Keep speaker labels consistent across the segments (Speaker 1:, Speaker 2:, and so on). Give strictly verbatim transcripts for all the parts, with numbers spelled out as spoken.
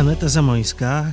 Speaker 1: Aneta Zamoyska,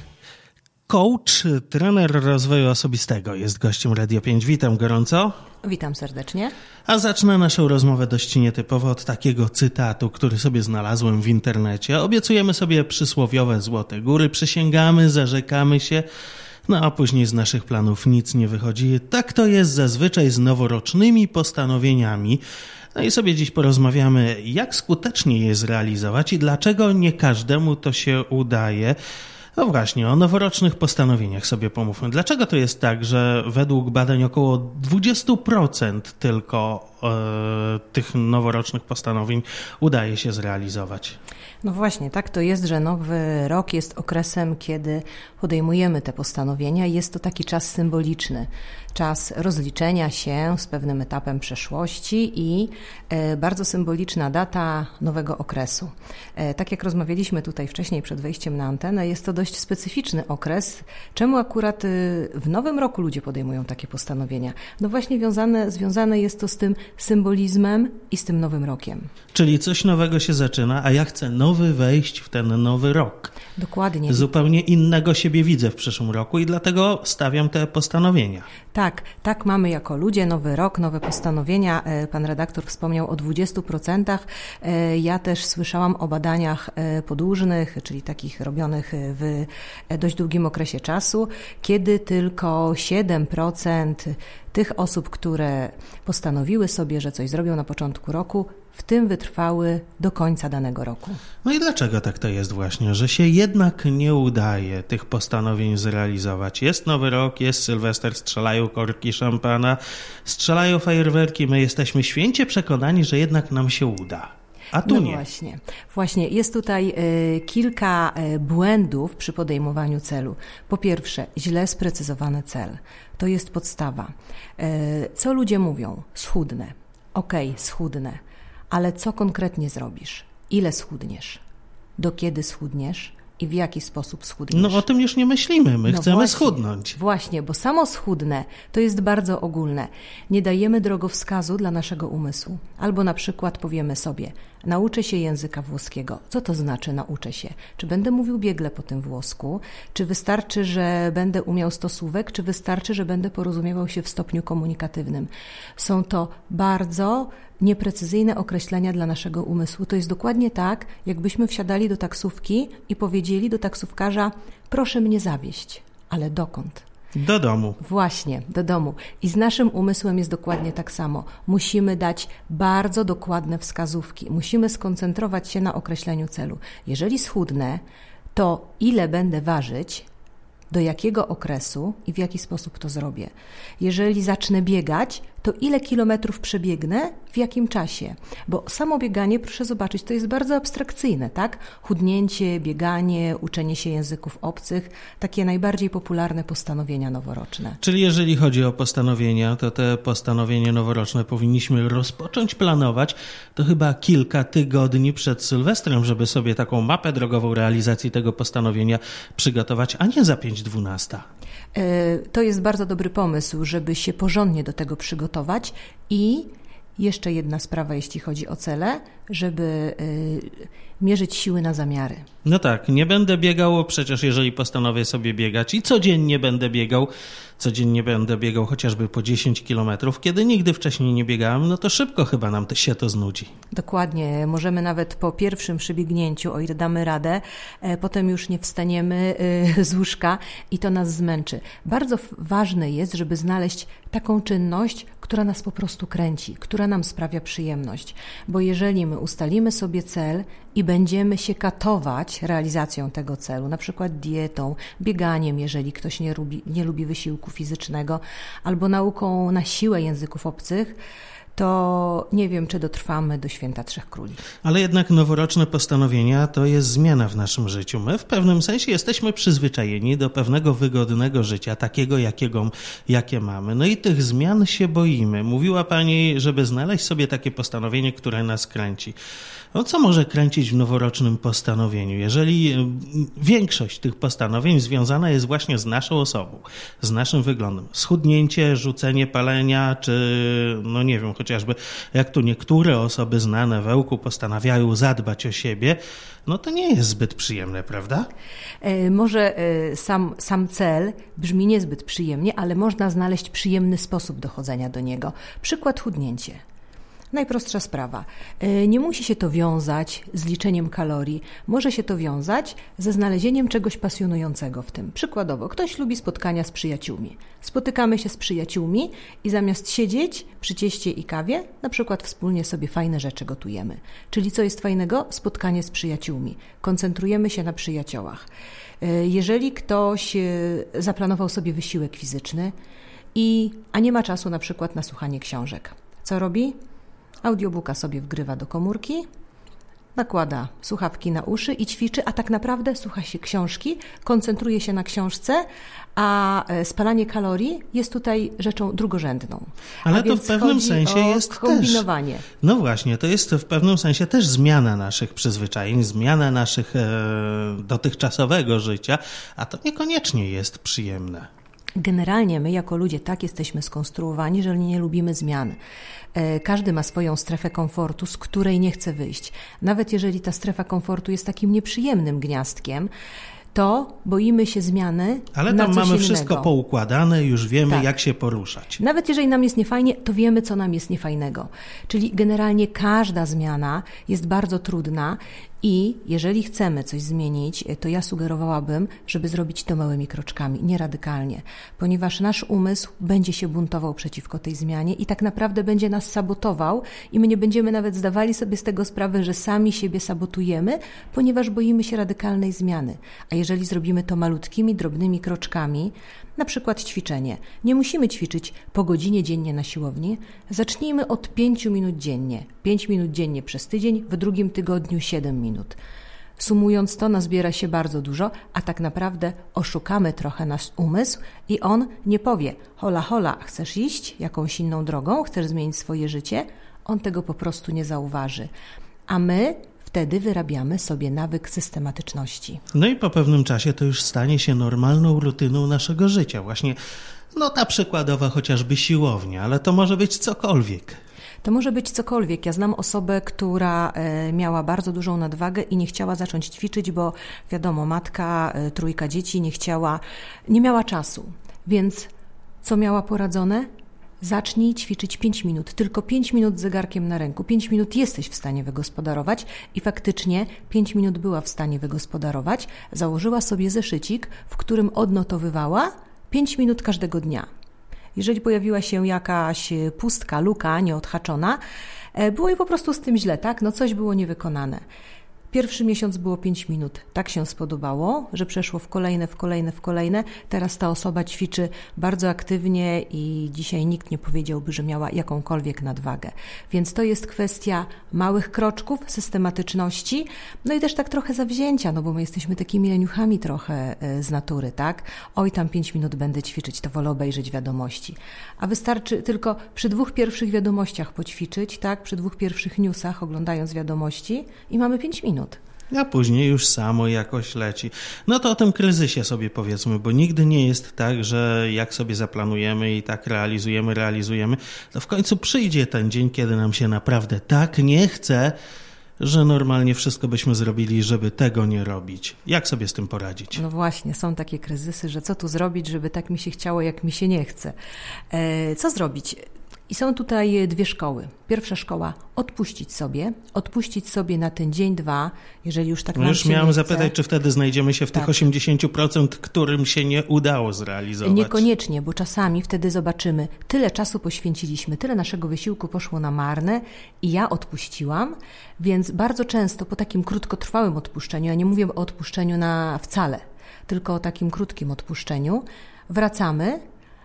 Speaker 1: coach, trener rozwoju osobistego, jest gościem Radio pięć. Witam gorąco.
Speaker 2: Witam serdecznie.
Speaker 1: A zacznę naszą rozmowę dość nietypowo od takiego cytatu, który sobie znalazłem w internecie. Obiecujemy sobie przysłowiowe złote góry, przysięgamy, zarzekamy się, no a później z naszych planów nic nie wychodzi. Tak to jest zazwyczaj z noworocznymi postanowieniami. No i sobie dziś porozmawiamy, jak skutecznie je zrealizować i dlaczego nie każdemu to się udaje. No właśnie, o noworocznych postanowieniach sobie pomówmy. Dlaczego to jest tak, że według badań około dwadzieścia procent tylko e, tych noworocznych postanowień udaje się zrealizować?
Speaker 2: No właśnie, tak to jest, że nowy rok jest okresem, kiedy podejmujemy te postanowienia i jest to taki czas symboliczny. Czas rozliczenia się z pewnym etapem przeszłości i e, bardzo symboliczna data nowego okresu. E, tak jak rozmawialiśmy tutaj wcześniej przed wejściem na antenę, jest to dość specyficzny okres. Czemu akurat e, w nowym roku ludzie podejmują takie postanowienia? No właśnie wiązane, związane jest to z tym symbolizmem i z tym nowym rokiem.
Speaker 1: Czyli coś nowego się zaczyna, a ja chcę nowy wejść w ten nowy rok.
Speaker 2: Dokładnie.
Speaker 1: Zupełnie innego siebie widzę w przyszłym roku i dlatego stawiam te postanowienia.
Speaker 2: Tak, tak mamy jako ludzie nowy rok, nowe postanowienia. Pan redaktor wspomniał o dwudziestu procentach. Ja też słyszałam o badaniach podłużnych, czyli takich robionych w dość długim okresie czasu, kiedy tylko siedem procent tych osób, które postanowiły sobie, że coś zrobią na początku roku, w tym wytrwały do końca danego roku.
Speaker 1: No i dlaczego tak to jest właśnie, że się jednak nie udaje tych postanowień zrealizować? Jest nowy rok, jest Sylwester, strzelają korki szampana, strzelają fajerwerki, my jesteśmy święcie przekonani, że jednak nam się uda. A tu
Speaker 2: no
Speaker 1: nie.
Speaker 2: Właśnie, właśnie jest tutaj y, kilka y, błędów przy podejmowaniu celu. Po pierwsze, źle sprecyzowany cel. To jest podstawa. Y, co ludzie mówią? Schudnę. Okej, okay, schudnę. Ale co konkretnie zrobisz? Ile schudniesz? Do kiedy schudniesz? I w jaki sposób schudniesz?
Speaker 1: No o tym już nie myślimy, my
Speaker 2: no
Speaker 1: chcemy
Speaker 2: właśnie,
Speaker 1: schudnąć.
Speaker 2: Właśnie, bo samo schudnę to jest bardzo ogólne. Nie dajemy drogowskazu dla naszego umysłu. Albo na przykład powiemy sobie, nauczę się języka włoskiego. Co to znaczy nauczę się? Czy będę mówił biegle po tym włosku? Czy wystarczy, że będę umiał stosówek? Czy wystarczy, że będę porozumiewał się w stopniu komunikatywnym? Są to bardzo nieprecyzyjne określenia dla naszego umysłu. To jest dokładnie tak, jakbyśmy wsiadali do taksówki i powiedzieli do taksówkarza, proszę mnie zawieźć. Ale dokąd?
Speaker 1: Do domu.
Speaker 2: Właśnie, do domu. I z naszym umysłem jest dokładnie tak samo. Musimy dać bardzo dokładne wskazówki. Musimy skoncentrować się na określeniu celu. Jeżeli schudnę, to ile będę ważyć, do jakiego okresu i w jaki sposób to zrobię. Jeżeli zacznę biegać, to ile kilometrów przebiegnę, w jakim czasie. Bo samo bieganie, proszę zobaczyć, to jest bardzo abstrakcyjne, tak? Chudnięcie, bieganie, uczenie się języków obcych, takie najbardziej popularne postanowienia noworoczne.
Speaker 1: Czyli jeżeli chodzi o postanowienia, to te postanowienia noworoczne powinniśmy rozpocząć planować, to chyba kilka tygodni przed Sylwestrem, żeby sobie taką mapę drogową realizacji tego postanowienia przygotować, a nie za pięć dwunasta.
Speaker 2: To jest bardzo dobry pomysł, żeby się porządnie do tego przygotować i jeszcze jedna sprawa, jeśli chodzi o cele, żeby y, mierzyć siły na zamiary.
Speaker 1: No tak, nie będę biegał, przecież jeżeli postanowię sobie biegać i codziennie będę biegał, codziennie będę biegał chociażby po dziesięć kilometrów, kiedy nigdy wcześniej nie biegałem, no to szybko chyba nam to się to znudzi.
Speaker 2: Dokładnie, możemy nawet po pierwszym przebiegnięciu, o ile damy radę, e, potem już nie wstaniemy e, z łóżka i to nas zmęczy. Bardzo ważne jest, żeby znaleźć taką czynność, która nas po prostu kręci, która nam sprawia przyjemność, bo jeżeli my ustalimy sobie cel i będziemy się katować realizacją tego celu, na przykład dietą, bieganiem, jeżeli ktoś nie lubi, nie lubi wysiłku fizycznego, albo nauką na siłę języków obcych, to nie wiem, czy dotrwamy do Święta Trzech Króli.
Speaker 1: Ale jednak noworoczne postanowienia to jest zmiana w naszym życiu. My w pewnym sensie jesteśmy przyzwyczajeni do pewnego wygodnego życia, takiego jakiego, jakie mamy. No i tych zmian się boimy. Mówiła Pani, żeby znaleźć sobie takie postanowienie, które nas kręci. No co może kręcić w noworocznym postanowieniu, jeżeli większość tych postanowień związana jest właśnie z naszą osobą, z naszym wyglądem? Schudnięcie, rzucenie palenia, czy no nie wiem, chociażby jak tu niektóre osoby znane w Ełku postanawiają zadbać o siebie, no to nie jest zbyt przyjemne, prawda?
Speaker 2: E, może e, sam, sam cel brzmi niezbyt przyjemnie, ale można znaleźć przyjemny sposób dochodzenia do niego. Przykład chudnięcie. Najprostsza sprawa. Nie musi się to wiązać z liczeniem kalorii. Może się to wiązać ze znalezieniem czegoś pasjonującego w tym. Przykładowo, ktoś lubi spotkania z przyjaciółmi. Spotykamy się z przyjaciółmi i zamiast siedzieć przy cieście i kawie, na przykład wspólnie sobie fajne rzeczy gotujemy. Czyli co jest fajnego? Spotkanie z przyjaciółmi. Koncentrujemy się na przyjaciołach. Jeżeli ktoś zaplanował sobie wysiłek fizyczny, i, a nie ma czasu na przykład na słuchanie książek, co robi? Audiobooka sobie wgrywa do komórki, nakłada słuchawki na uszy i ćwiczy, a tak naprawdę słucha się książki, koncentruje się na książce, a spalanie kalorii jest tutaj rzeczą drugorzędną.
Speaker 1: Ale
Speaker 2: a
Speaker 1: to w pewnym sensie jest
Speaker 2: kombinowanie.
Speaker 1: Też, no właśnie, to jest w pewnym sensie też zmiana naszych przyzwyczajeń, zmiana naszych e, dotychczasowego życia, a to niekoniecznie jest przyjemne.
Speaker 2: Generalnie my jako ludzie tak jesteśmy skonstruowani, że nie lubimy zmian. Każdy ma swoją strefę komfortu, z której nie chce wyjść. Nawet jeżeli ta strefa komfortu jest takim nieprzyjemnym gniazdkiem, to boimy się zmiany.
Speaker 1: Ale
Speaker 2: na
Speaker 1: tam
Speaker 2: coś
Speaker 1: mamy
Speaker 2: innego.
Speaker 1: Wszystko poukładane, już wiemy,
Speaker 2: tak.
Speaker 1: jak się poruszać.
Speaker 2: Nawet jeżeli nam jest niefajnie, to wiemy, co nam jest niefajnego. Czyli generalnie każda zmiana jest bardzo trudna i jeżeli chcemy coś zmienić, to ja sugerowałabym, żeby zrobić to małymi kroczkami, nie radykalnie, ponieważ nasz umysł będzie się buntował przeciwko tej zmianie i tak naprawdę będzie nas sabotował i my nie będziemy nawet zdawali sobie z tego sprawy, że sami siebie sabotujemy, ponieważ boimy się radykalnej zmiany. A jeżeli zrobimy to malutkimi, drobnymi kroczkami, na przykład ćwiczenie. Nie musimy ćwiczyć po godzinie dziennie na siłowni. Zacznijmy od pięciu minut dziennie. Pięć minut dziennie przez tydzień, w drugim tygodniu siedem minut. Sumując to, nazbiera się bardzo dużo, a tak naprawdę oszukamy trochę nasz umysł i on nie powie: hola, hola, chcesz iść jakąś inną drogą, chcesz zmienić swoje życie? On tego po prostu nie zauważy. A my wtedy wyrabiamy sobie nawyk systematyczności.
Speaker 1: No i po pewnym czasie to już stanie się normalną rutyną naszego życia. Właśnie, no ta przykładowa chociażby siłownia, ale to może być cokolwiek.
Speaker 2: To może być cokolwiek. Ja znam osobę, która miała bardzo dużą nadwagę i nie chciała zacząć ćwiczyć, bo wiadomo, matka, trójka dzieci, nie chciała, nie miała czasu. Więc co miała poradzone? Zacznij ćwiczyć pięć minut, tylko pięć minut z zegarkiem na ręku. pięć minut jesteś w stanie wygospodarować i faktycznie pięć minut była w stanie wygospodarować. Założyła sobie zeszycik, w którym odnotowywała pięć minut każdego dnia. Jeżeli pojawiła się jakaś pustka, luka nieodhaczona, było jej po prostu z tym źle, tak? No coś było niewykonane. Pierwszy miesiąc było pięć minut. Tak się spodobało, że przeszło w kolejne, w kolejne, w kolejne. Teraz ta osoba ćwiczy bardzo aktywnie i dzisiaj nikt nie powiedziałby, że miała jakąkolwiek nadwagę. Więc to jest kwestia małych kroczków, systematyczności, no i też tak trochę zawzięcia, no bo my jesteśmy takimi leniuchami trochę z natury, tak? Oj, tam pięć minut będę ćwiczyć, to wolę obejrzeć wiadomości. A wystarczy tylko przy dwóch pierwszych wiadomościach poćwiczyć, tak? Przy dwóch pierwszych newsach oglądając wiadomości i mamy pięć minut.
Speaker 1: A później już samo jakoś leci. No to o tym kryzysie sobie powiedzmy, bo nigdy nie jest tak, że jak sobie zaplanujemy i tak realizujemy, realizujemy, to w końcu przyjdzie ten dzień, kiedy nam się naprawdę tak nie chce, że normalnie wszystko byśmy zrobili, żeby tego nie robić. Jak sobie z tym poradzić?
Speaker 2: No właśnie, są takie kryzysy, że co tu zrobić, żeby tak mi się chciało, jak mi się nie chce. E, co zrobić? I są tutaj dwie szkoły. Pierwsza szkoła, odpuścić sobie, odpuścić sobie na ten dzień, dwa, jeżeli już tak
Speaker 1: no
Speaker 2: nam
Speaker 1: już
Speaker 2: się
Speaker 1: miałem
Speaker 2: nie
Speaker 1: zapytać,
Speaker 2: chce.
Speaker 1: czy wtedy znajdziemy się w
Speaker 2: tak.
Speaker 1: tych osiemdziesięciu procentach, którym się nie udało zrealizować.
Speaker 2: Niekoniecznie, bo czasami wtedy zobaczymy, tyle czasu poświęciliśmy, tyle naszego wysiłku poszło na marne i ja odpuściłam, więc bardzo często po takim krótkotrwałym odpuszczeniu, ja nie mówię o odpuszczeniu na wcale, tylko o takim krótkim odpuszczeniu, wracamy,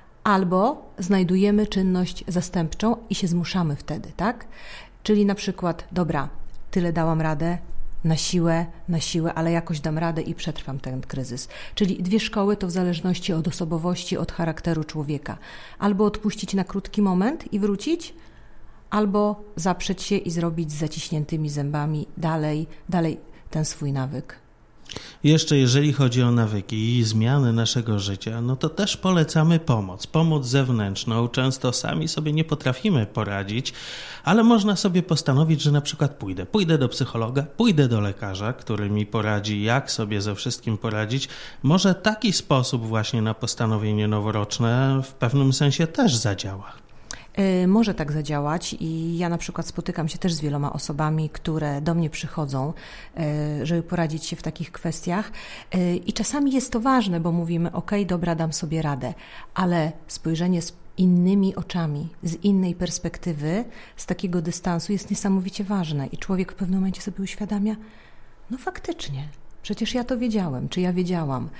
Speaker 2: albo znajdujemy czynność zastępczą i się zmuszamy wtedy, tak? Czyli na przykład, dobra, tyle dałam radę, na siłę, na siłę, ale jakoś dam radę i przetrwam ten kryzys. Czyli dwie szkoły to w zależności od osobowości, od charakteru człowieka. Albo odpuścić na krótki moment i wrócić, albo zaprzeć się i zrobić z zaciśniętymi zębami dalej, dalej ten swój nawyk.
Speaker 1: Jeszcze jeżeli chodzi o nawyki i zmiany naszego życia, no to też polecamy pomoc, pomoc zewnętrzną. Często sami sobie nie potrafimy poradzić, ale można sobie postanowić, że na przykład pójdę. Pójdę do psychologa, pójdę do lekarza, który mi poradzi, jak sobie ze wszystkim poradzić. Może taki sposób właśnie na postanowienie noworoczne w pewnym sensie też zadziała.
Speaker 2: Może tak zadziałać i ja na przykład spotykam się też z wieloma osobami, które do mnie przychodzą, żeby poradzić się w takich kwestiach i czasami jest to ważne, bo mówimy, ok, dobra, dam sobie radę, ale spojrzenie z innymi oczami, z innej perspektywy, z takiego dystansu jest niesamowicie ważne i człowiek w pewnym momencie sobie uświadamia, no faktycznie, przecież ja to wiedziałem, czy ja wiedziałam.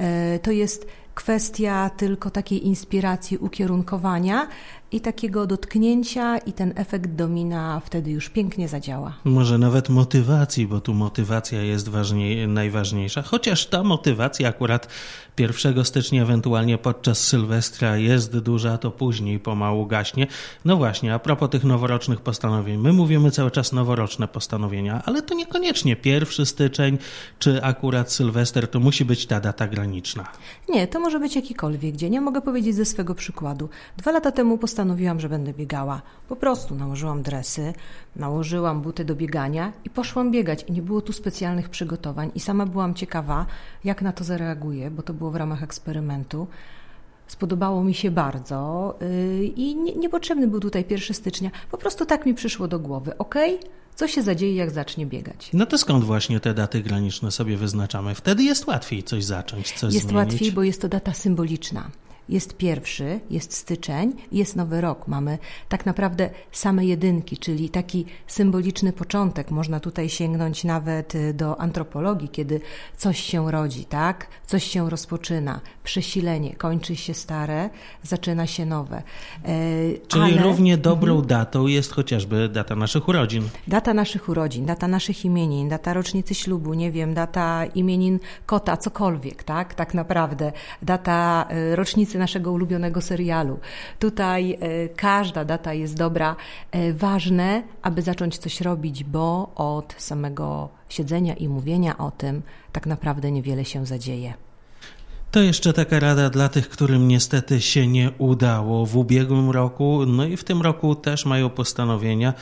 Speaker 2: To jest kwestia tylko takiej inspiracji, ukierunkowania i takiego dotknięcia i ten efekt domina wtedy już pięknie zadziała.
Speaker 1: Może nawet motywacji, bo tu motywacja jest ważniej, najważniejsza, chociaż ta motywacja akurat pierwszego stycznia, ewentualnie podczas Sylwestra jest duża, to później pomału gaśnie. No właśnie, a propos tych noworocznych postanowień, my mówimy cały czas noworoczne postanowienia, ale to niekoniecznie pierwszy styczeń, czy akurat Sylwester, to musi być ta data graniczna.
Speaker 2: Nie, to może być jakikolwiek dzień. Ja mogę powiedzieć ze swego przykładu. Dwa lata temu postanowiłam, że będę biegała. Po prostu nałożyłam dresy, nałożyłam buty do biegania i poszłam biegać. I nie było tu specjalnych przygotowań. I sama byłam ciekawa, jak na to zareaguję, bo to było w ramach eksperymentu. Spodobało mi się bardzo yy, i nie, niepotrzebny był tutaj pierwszy stycznia. Po prostu tak mi przyszło do głowy. Okej? Okay? Co się zadzieje, jak zacznie biegać?
Speaker 1: No to skąd właśnie te daty graniczne sobie wyznaczamy? Wtedy jest łatwiej coś zacząć, coś
Speaker 2: jest
Speaker 1: zmienić.
Speaker 2: Jest łatwiej, bo jest to data symboliczna. Jest pierwszy, jest styczeń, jest nowy rok. Mamy tak naprawdę same jedynki, czyli taki symboliczny początek. Można tutaj sięgnąć nawet do antropologii, kiedy coś się rodzi, tak? Coś się rozpoczyna, przesilenie, kończy się stare, zaczyna się nowe. E,
Speaker 1: czyli
Speaker 2: ale...
Speaker 1: równie dobrą mhm. datą jest chociażby data naszych urodzin.
Speaker 2: Data naszych urodzin, data naszych imienin, data rocznicy ślubu, nie wiem, data imienin kota, cokolwiek, tak? Tak naprawdę. Data rocznicy naszego ulubionego serialu. Tutaj e, każda data jest dobra. E, ważne, aby zacząć coś robić, bo od samego siedzenia i mówienia o tym tak naprawdę niewiele się zadzieje.
Speaker 1: To jeszcze taka rada dla tych, którym niestety się nie udało w ubiegłym roku, no i w tym roku też mają postanowienia.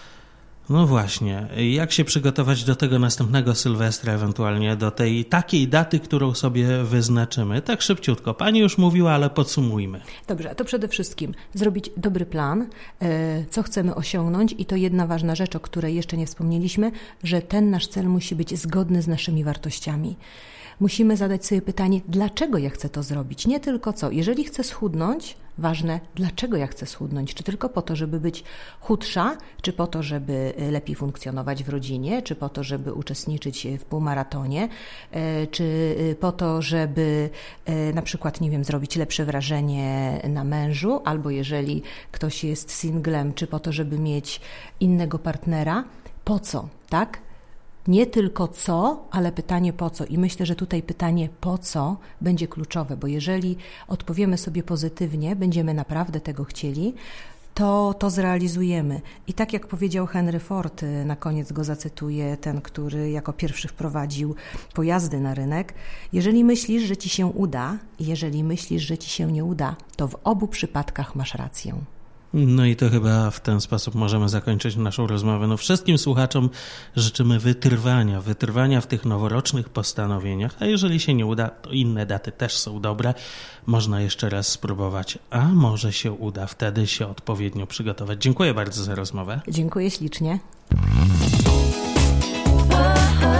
Speaker 1: No właśnie, jak się przygotować do tego następnego Sylwestra, ewentualnie do tej takiej daty, którą sobie wyznaczymy? Tak szybciutko. Pani już mówiła, ale podsumujmy.
Speaker 2: Dobrze, to przede wszystkim zrobić dobry plan, co chcemy osiągnąć i to jedna ważna rzecz, o której jeszcze nie wspomnieliśmy, że ten nasz cel musi być zgodny z naszymi wartościami. Musimy zadać sobie pytanie, dlaczego ja chcę to zrobić, nie tylko co. Jeżeli chcę schudnąć, ważne, dlaczego ja chcę schudnąć, czy tylko po to, żeby być chudsza, czy po to, żeby lepiej funkcjonować w rodzinie, czy po to, żeby uczestniczyć w półmaratonie, czy po to, żeby na przykład, nie wiem, zrobić lepsze wrażenie na mężu, albo jeżeli ktoś jest singlem, czy po to, żeby mieć innego partnera. Po co, tak? Nie tylko co, ale pytanie po co. I myślę, że tutaj pytanie po co będzie kluczowe, bo jeżeli odpowiemy sobie pozytywnie, będziemy naprawdę tego chcieli, to to zrealizujemy. I tak jak powiedział Henry Ford, na koniec go zacytuję, ten, który jako pierwszy wprowadził pojazdy na rynek, jeżeli myślisz, że ci się uda, i jeżeli myślisz, że ci się nie uda, to w obu przypadkach masz rację.
Speaker 1: No i to chyba w ten sposób możemy zakończyć naszą rozmowę. No wszystkim słuchaczom życzymy wytrwania, wytrwania w tych noworocznych postanowieniach, a jeżeli się nie uda, to inne daty też są dobre. Można jeszcze raz spróbować, a może się uda, wtedy się odpowiednio przygotować. Dziękuję bardzo za rozmowę.
Speaker 2: Dziękuję ślicznie.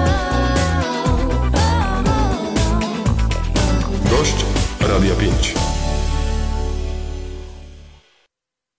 Speaker 3: Gość Radia pięć.